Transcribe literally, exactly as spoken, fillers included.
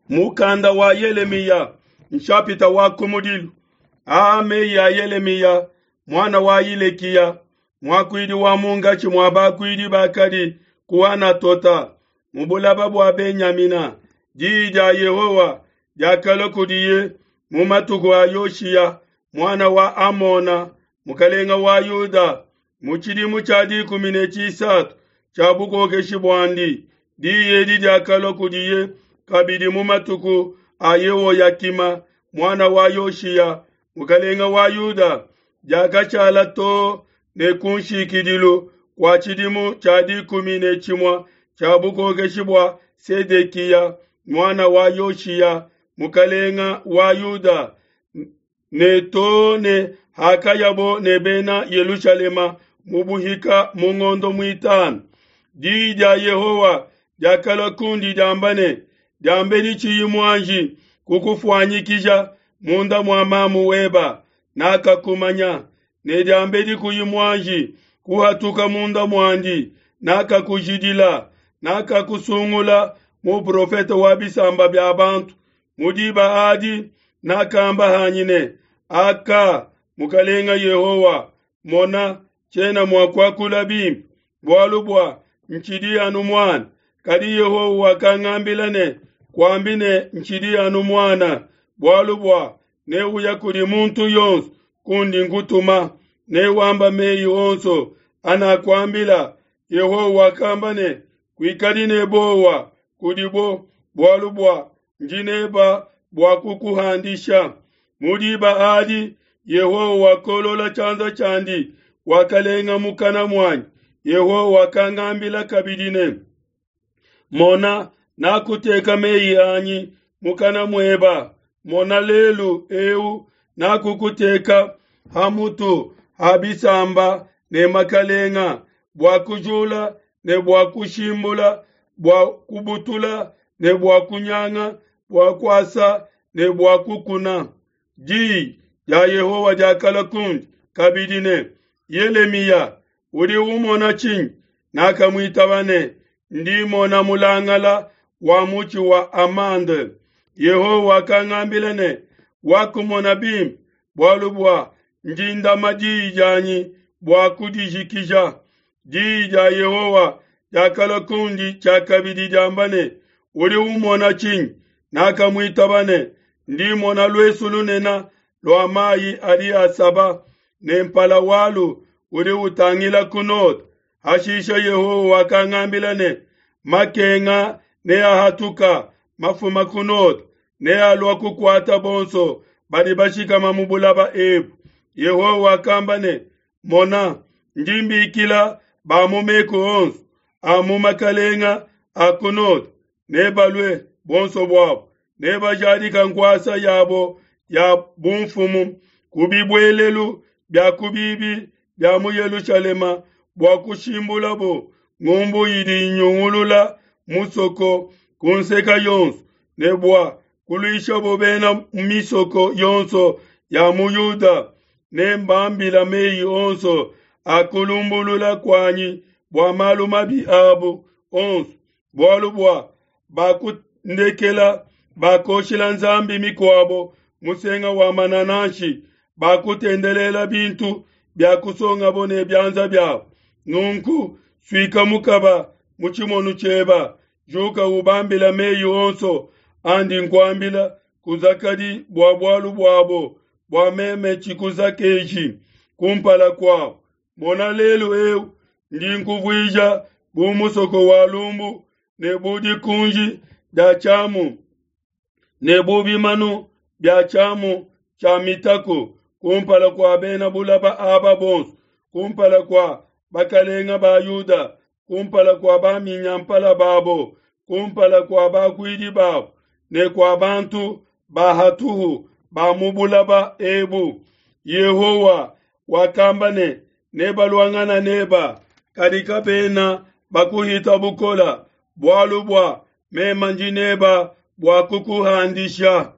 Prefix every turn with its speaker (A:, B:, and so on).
A: mukanda wa Yeremia nshapita wa kumudilu ame ya Yeremia mwana wa Ilekia mwakwidi wa mungachi mwabakwidi bakadi kuwana tota mubulaba bwa Benyamina jija Yehowa jakalokudiye mumatuku wa Yoshia mwana wa Amona mukalenga wa Yuda muchidimu chadi kumine chisatu chabuko keshibwandi diye di jakalokudiye kabidi mumatuku ayewo yakima mwana wa Yoshia mukalenga wa Yuda jakachala to ne kunshikidilu kwa chidimu chadi kumine chimwa chabuko keshibwa Sedekia mwana wa Yoshia mukalenga wa Yuda ne to ne hakayabo ne bena Yerusalema mubuhika mungondo mwitanu dija Yehowa jakala kundi jambane jambeni chiyimwanji kukufwanyikija munda mwamamu weba naka kumanya ne jambeni kuyimwanji kuhatuka munda mwandi naka kujidila naka kusungula mu profeta wabisamba bya bantu mudiba adi nakamba hanyine aka mukalenga Yehowa mona chena mwakwakula bim bwalubwa nchidi anu mwana kadi Yehowa kangambilane kwambine nchidi anu mwana bwalubwa ne uya kuri muntu yonsu kundi ngutuma ne wamba meyi onso ana kwambila Yehowa kambane kwikadine bowa kudibo bwalubwa njineba bwakukuhandisha mudiba adi Yehowa kolola chanza chandi wakalenga mukana mwanyi Yehowa kangambila kabidine mona nakuteka meyi anyi mukana mweba mona lelu eu nakukuteka hamutu habisamba ne makalenga bwakujula ne bwakushimbula bwakubutula ne bwakunyanga bwakwasa ne bwakukuna ji ya Yehowa jakala kundi kabidine Yeremia uri umona ching nakamwitabane ndimona mulangala wa muchi wa Amande Yehowa kangambilane wakumona bim bwalubwa njinda maji janyi bwakudijikija jija Yehowa jakala kundi chakabidi jambane uri umona ching nakamwitabane ndimona lwesulunena lwa mayi ari asaba nempala walu uri utangila kunot hashisha Yehowa kangambilane makenga ne ahatuka mafuma kunot ne alwa kukwata bonso badi bashika mamubulaba ebu Yehowa kambane mona njimbi ikila bamumeku onsu amumakalenga akunot ne balwe bonso bwabo ne bajadi kankwasa yabo ya bumfumu kubibwelelu bya kubibi bya mu Yerusalema bwakushimbula bo ngumbu yidi nyungulula musoko kunseka yonso nebwa kulisha bobena misoko yonso ya mu Yuda nembambila meyi onso akulumbulula kwanyi bwa maluma bi abu onso bwalubwa bakundekela bakoshila nzambi mikwabo musenga wa mananashi bakutendelela bintu byakusonga bone byanza byabo nunku swika mukaba muchimonu cheba juka ubambila meyi onso andi nkwambila kuzakadi bwabwalu bwabo bwameme chikuzakeji kumpala kwao mona lelu eu ndi nkuvwija bumusoko walumbu ne budi kunji da chamu ne bubi manu bya chamu cha mitako kumpala kwa bena bulaba aba bonsu kumpala kwa bakalenga ba Yuda kumpala kwa ba minyampala babo kumpala kwa ba kwidi babo ne kwa bantu ba hatuhu ba mubulaba ebu Yehowa wakambane ne balwangana neba kadika bena bakuhita bukola bwalubwa me manjineba bwakukuhandisha